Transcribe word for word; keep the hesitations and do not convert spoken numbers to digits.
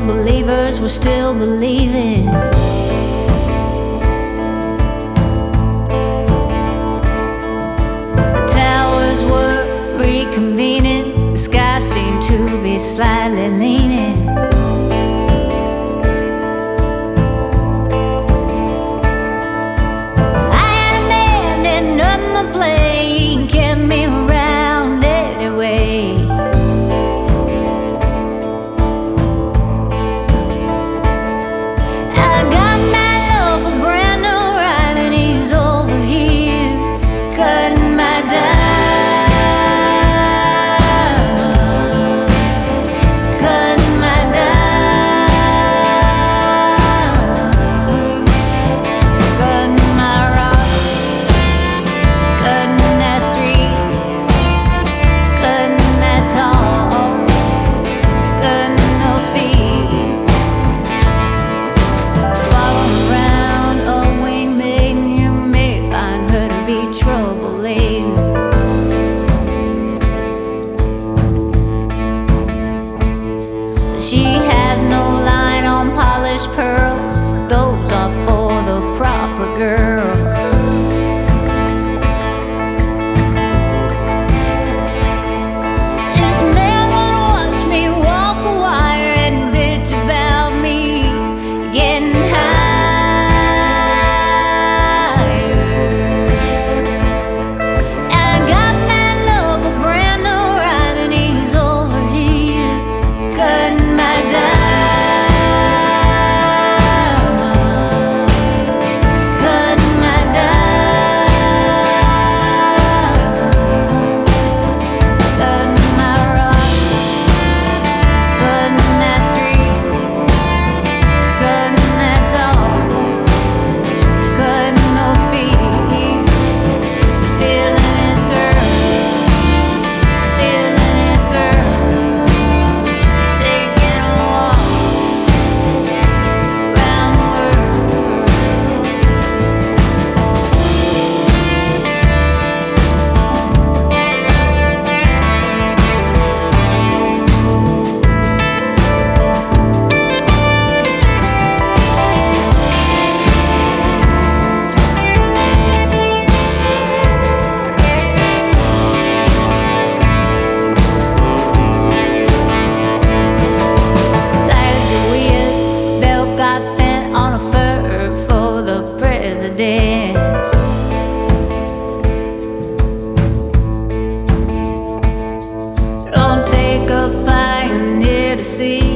believers were still believing. The towers were reconvening, the sky seemed to be slightly leaning. I had a man that up my plane, kept me around anyway. I got my love for brand new rhyme, and he's over here cutting my dime. She has no line on polished pearls, those are for the proper girls. This man would watch me walk a wire and bitch about me getting higher. I got my love a brand new rhyme, and he's over here cutting my dime. Got spent on a fur for the president. Don't take a pioneer to see